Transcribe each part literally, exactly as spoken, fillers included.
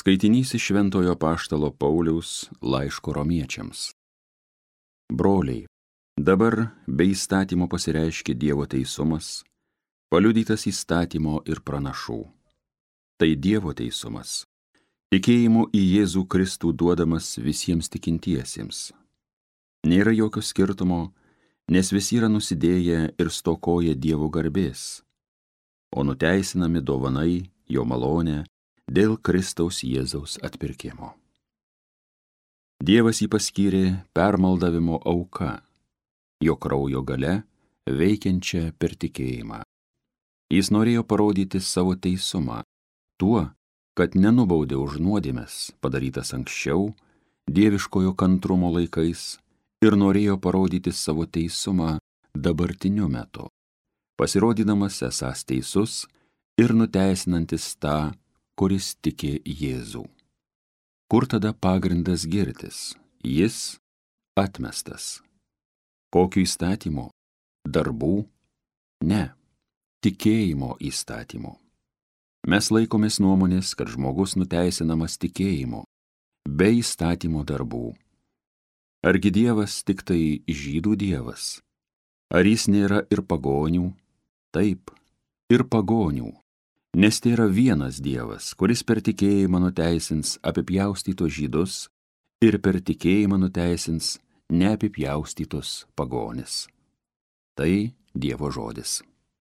Skaitinys iš Šventojo Apaštalo Pauliaus laiško Romiečiams. Broliai, dabar be įstatymo pasireiškia Dievo teisumas, paliudytas įstatymo ir pranašų. Tai Dievo teisumas, tikėjimu į Jėzų Kristų duodamas visiems tikintiesiems. Nėra jokio skirtumo, nes visi yra nusidėję ir stokoja Dievo garbės, o nuteisinami dovanai, jo malonę, dėl Kristaus Jėzaus atpirkimo. Dievas jį paskyrė permaldavimo auka, jo kraujo gale veikiančią per tikėjimą. Jis norėjo parodyti savo teisumą tuo, kad nenubaudė už nuodėmes padarytas anksčiau, dieviškojo kantrumo laikais, ir norėjo parodyti savo teisumą dabartiniu metu, pasirodydamas esąs teisus ir nuteisinantis tą, kuris tiki Jėzų. Kur tada pagrindas girtis? Jis atmestas. Kokiu įstatymu? Darbų? Ne, tikėjimo įstatymu. Mes laikomės nuomonės, kad žmogus nuteisinamas tikėjimu, be įstatymo darbų. Argi Dievas tik tai žydų Dievas? Ar jis nėra ir pagonių? Taip, ir pagonių. Nes tai yra vienas Dievas, kuris per tikėjimą nuteisins apipjaustytus žydus ir per tikėjimą nuteisins neapipjaustytus pagonis. Tai Dievo žodis.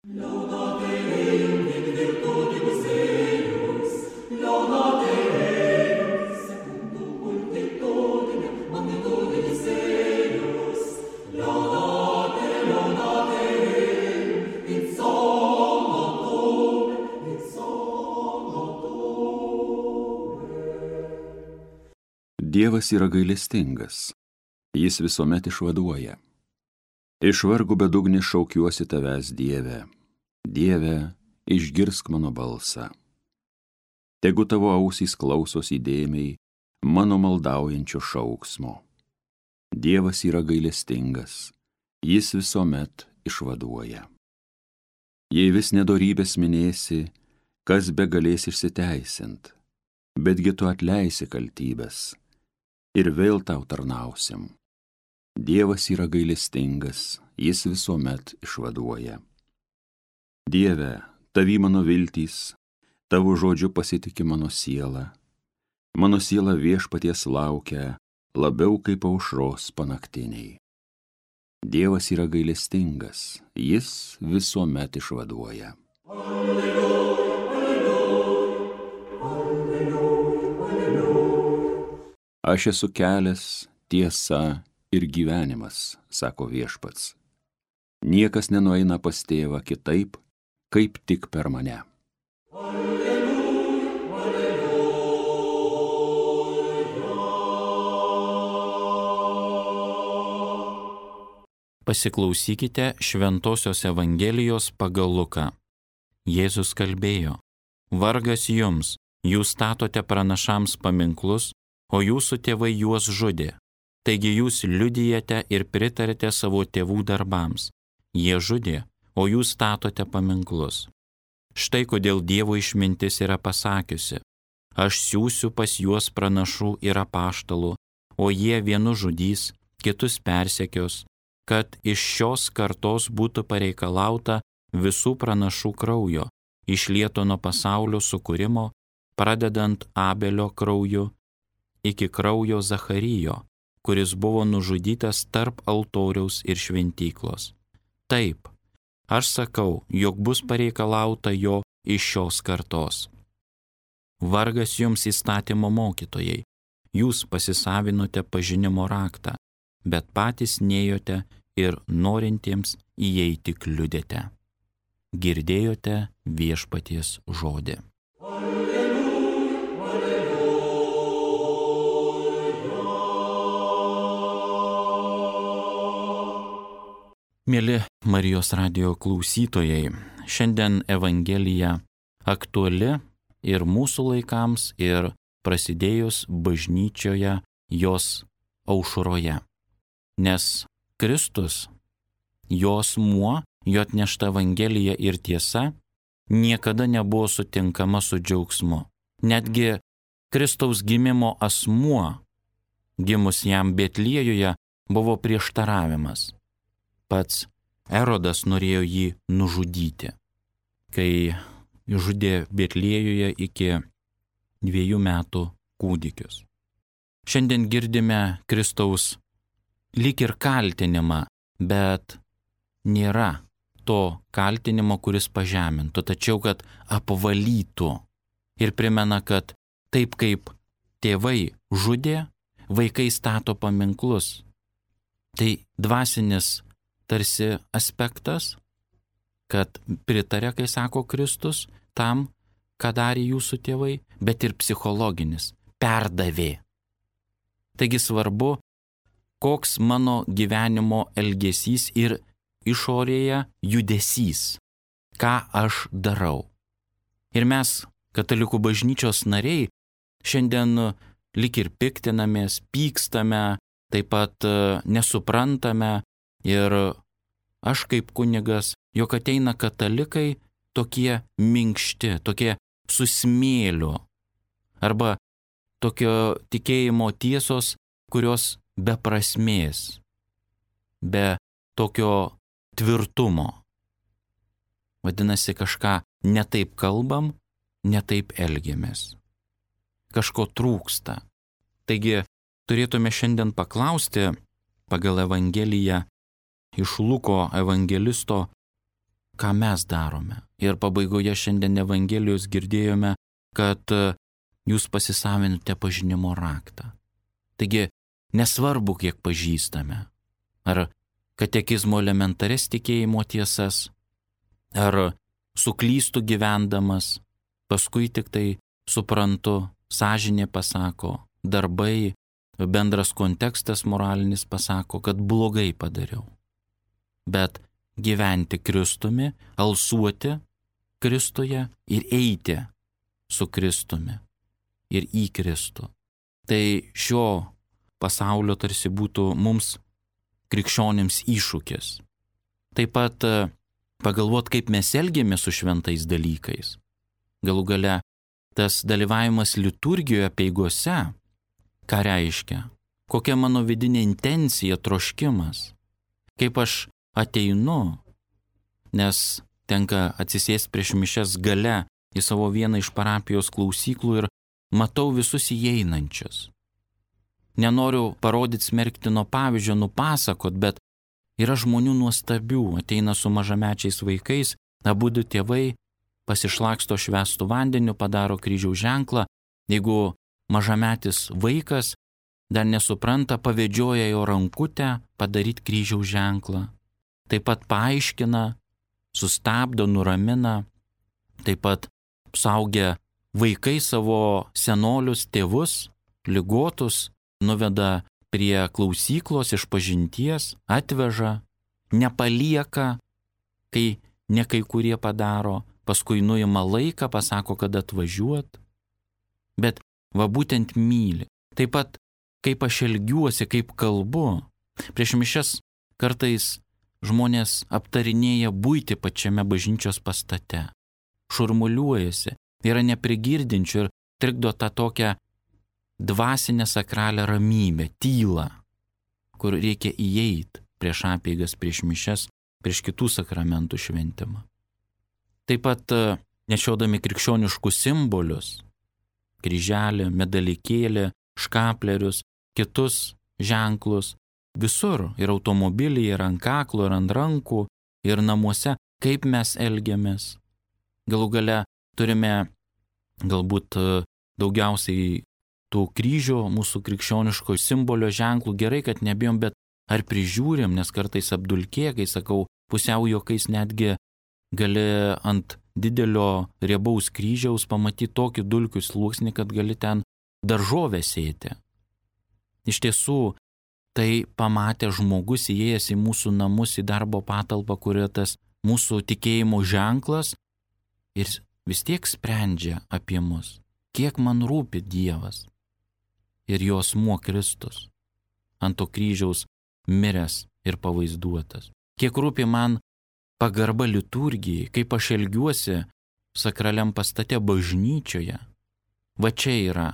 Dievas yra gailestingas, jis visuomet išvaduoja. Iš vargų bedugnį šaukiuosi tavęs, Dieve, Dieve, išgirsk mano balsą. Tegu tavo ausys klausos įdėmiai mano maldaujančio šauksmo. Dievas yra gailestingas, jis visuomet išvaduoja. Jei vis nedorybės minėsi, kas be galės išsiteisint, betgi tu atleisi kaltybės ir vėl tau tarnausim. Dievas yra gailestingas, jis visuomet išvaduoja. Dieve, tavy mano viltys, tavo žodžiu pasitiki mano siela. Mano siela viešpaties laukia labiau kaip aušros panaktiniai. Dievas yra gailestingas, jis visuomet išvaduoja. Aš esu kelias, tiesa ir gyvenimas, sako viešpats. Niekas nenueina pas tėvą kitaip, kaip tik per mane. Alleluja, alleluja. Pasiklausykite Šventosios Evangelijos pagal Luką. Jėzus kalbėjo: Vargas jums, jūs statote pranašams paminklus, o jūsų tėvai juos žudė. Taigi jūs liudijate ir pritarėte savo tėvų darbams. Jie žudė, o jūs statote paminklus. Štai kodėl Dievo išmintis yra pasakiusi: aš siųsiu pas juos pranašų ir apaštalų, o jie vienu žudys, kitus persekios, kad iš šios kartos būtų pareikalauta visų pranašų kraujo, išlieto nuo pasaulio sukūrimo, pradedant Abelio krauju, iki kraujo Zacharijo, kuris buvo nužudytas tarp altoriaus ir šventyklos. Taip, aš sakau, jog bus pareikalauta jo iš šios kartos. Vargas jums įstatymo mokytojai, jūs pasisavinote pažinimo raktą, bet patys nėjote ir norintiems įeiti kliudėte. Girdėjote viešpaties žodį. Mieli Marijos radijo klausytojai, šiandien Evangelija aktuali ir mūsų laikams, ir prasidėjus bažnyčioje jos aušroje. Nes Kristus, jo asmuo, jo atnešta Evangelija ir tiesa niekada nebuvo sutinkama su džiaugsmu. Netgi Kristaus gimimo asmuo, gimus jam Betliejuje, buvo prieštaravimas. Pats Erodas norėjo jį nužudyti, kai žudė Betliejuje iki dviejų metų kūdikius. Šiandien girdime Kristaus lyg ir kaltinimą, bet nėra to kaltinimo, kuris pažemintų, tačiau kad apvalytų ir primena, kad taip kaip tėvai žudė, vaikai stato paminklus. Tai dvasinis tarsi aspektas, kad pritarė, kai sako Kristus, tam, ką darė jūsų tėvai, bet ir psichologinis, perdavė. Taigi svarbu, koks mano gyvenimo elgesys ir išorėje judesys, ką aš darau. Ir mes, katalikų bažnyčios nariai, šiandien lyg ir piktinamės, pykstame, taip pat nesuprantame ir aš kaip kunigas, jog ateina katalikai tokie minkšti, tokie su smėliu, arba tokio tikėjimo tiesos, kurios be prasmės, be tokio tvirtumo. Vadinasi, kažką netaip kalbam, netaip elgiamės. Kažko trūksta. Taigi turėtume šiandien paklausti pagal Evangeliją iš Luko evangelisto, ką mes darome. Ir pabaigoje šiandien Evangelijos girdėjome, kad jūs pasisavinote pažinimo raktą. Taigi nesvarbu, kiek pažįstame. Ar katekizmo elementares tikėjimo tiesas, ar suklystų gyvendamas, paskui tik tai suprantu, sąžinė pasako, darbai, bendras kontekstas moralinis pasako, kad blogai padariau. Bet gyventi Kristumi, alsuoti Kristuje ir eiti su Kristumi ir į Kristų. Tai šio pasaulio tarsi būtų mums krikščionims iššūkis. Taip pat pagalvot, kaip mes elgiamės su šventais dalykais. Galų gale tas dalyvavimas liturgijoje apeigose, ką reiškia, kokia mano vidinė intencija, troškimas, kaip aš ateinu, nes tenka atsisėsti prieš mišias gale į savo vieną iš parapijos klausyklų ir matau visus įeinančius. Nenoriu parodyti smerktino pavyzdžio, nupasakot, bet yra žmonių nuostabių, ateina su mažamečiais vaikais, abudu tėvai pasišlaksto švęstų vandeniu, padaro kryžiaus ženklą. Jeigu mažametis vaikas dar nesupranta, pavedžioja jo rankutę padaryti kryžiaus ženklą. Taip pat paaiškina, sustabdo, nuramina. Taip pat suaugę vaikai savo senolius, tėvus, ligotus, nuveda prie klausyklos išpažinties, atveža, nepalieka, kai ne kai kurie padaro, paskui nuima laiką, pasako, kad atvažiuot. Bet va būtent myli. Taip pat, kaip aš elgiuosi, kaip kalbu. Prieš mišias kartais žmonės aptarinėja buitį pačiame bažnyčios pastate. Šurmuliuojasi, yra neprigirdinčių ir trikdo tą tokią dvasinę sakralią ramybę, tylą, kur reikia įeiti prieš apeigas, prieš mišias, prieš kitų sakramentų šventimą. Taip pat nešiodami krikščioniškus simbolius, kryželį, medalikėlį, škaplerius, kitus ženklus, visur, ir automobilyje, ir ant kaklo, ir ant rankų, ir namuose, kaip mes elgiamės. Galų gale turime galbūt daugiausiai tų kryžių, mūsų krikščioniško simbolio ženklų, gerai, kad nebijom, bet ar prižiūrim, nes kartais apdulkė, kai sakau, pusiau juokais netgi gali ant didelio riebaus kryžiaus pamatyti tokį dulkių sluoksnį, kad gali ten daržovę sėti. Iš tiesų, tai pamatė žmogus įėjęs į mūsų namus, į darbo patalpą, kurioje tas mūsų tikėjimo ženklas, ir vis tiek sprendžia apie mus, kiek man rūpi Dievas ir jo asmuo Kristus, ant to kryžiaus miręs ir pavaizduotas. Kiek rūpi man pagarba liturgijai, kaip aš elgiuosi sakraliam pastate bažnyčioje. Va čia yra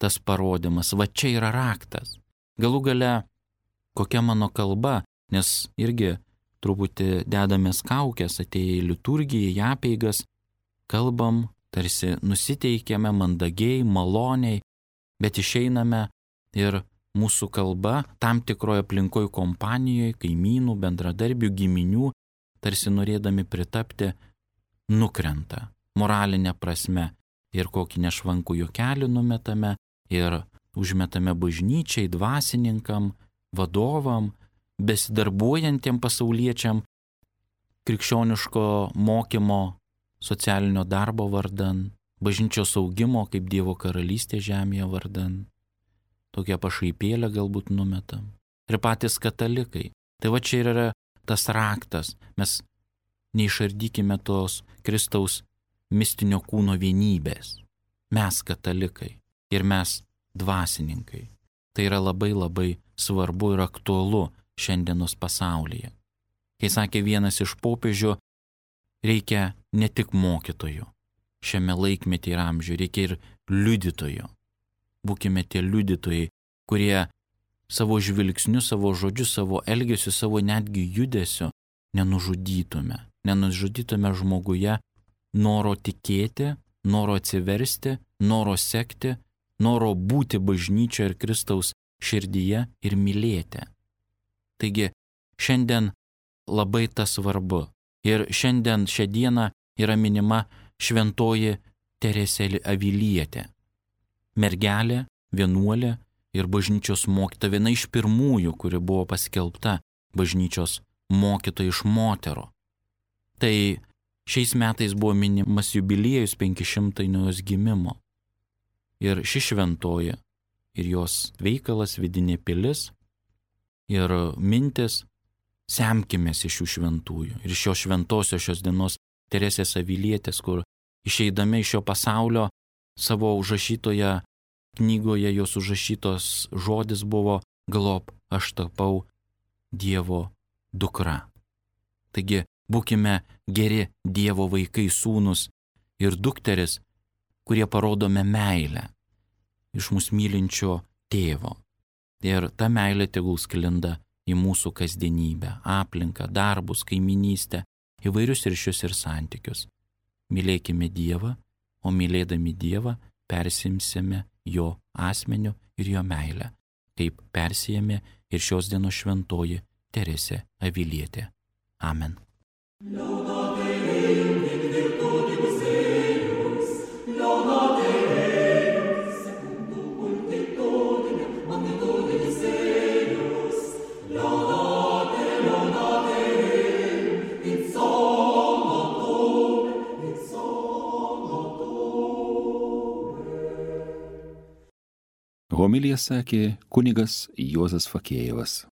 tas parodymas, va čia yra raktas. Galų gale, kokia mano kalba, nes irgi truputį dedamės kaukės, atėję į liturgiją, į apeigas, kalbam, tarsi nusiteikėme mandagiai, maloniai, bet išeiname ir mūsų kalba tam tikroje aplinkoje kompanijoje, kaimynų, bendradarbių, giminių, tarsi norėdami pritapti, nukrenta moralinė prasme ir kokį nešvankų juokelį numetame ir užmetame bažnyčiai, dvasininkam, vadovam, besidarbuojantiem pasauliečiam, krikščioniško mokymo, socialinio darbo vardan, bažnyčios augimo kaip Dievo karalystė žemėje vardan. Tokią pašaipėlę galbūt numetam. Ir patys katalikai. Tai va čia yra tas raktas. Mes neišardykime tos Kristaus mistinio kūno vienybės. Mes katalikai ir mes dvasininkai. Tai yra labai labai svarbu ir aktualu šiandienos pasaulyje. Kai sakė vienas iš popiežių, reikia ne tik mokytojų. Šiame laikmetyje ir amžiuje reikia ir liudytojų. Būkime tie liudytojai, kurie savo žvilgsniu, savo žodžiu, savo elgesiu, savo netgi judesiu nenužudytume. Nenužudytume žmoguje noro tikėti, noro atsiversti, noro sekti, noro būti bažnyčioje ir Kristaus širdyje ir mylėti. Taigi šiandien labai tas svarbu. Ir šiandien šią dieną yra minima šventoji Teresė Avilietė. Mergelė, vienuolė ir bažnyčios mokyta, viena iš pirmųjų, kuri buvo paskelbta bažnyčios mokytoja iš moterų. Tai šiais metais buvo minimas jubiliejus penki šimtai nuo jos gimimo. Ir ši šventoji ir jos veikalas, vidinė pilis ir mintis, semkimės iš šių šventųjų ir iš šios šventosios šios dienos Teresės Avilietės, kur išeidami iš šio pasaulio savo užrašytoje knygoje jos užrašytos žodis buvo galop aš tapau Dievo dukra. Taigi būkime geri Dievo vaikai, sūnus ir dukteris, kurie parodome meilę iš mūsų mylinčio tėvo. Ir ta meilė tegul sklinda į mūsų kasdienybę, aplinką, darbus, kaiminystę, įvairius ryšius ir santykius. Mylėkime Dievą, o mylėdami Dievą persimsime jo asmeniu ir jo meilę, kaip persijėmė ir šios dienos šventoji Teresė Avilietė. Amen. Homiliją sakė kunigas Juozas Fakėjevas.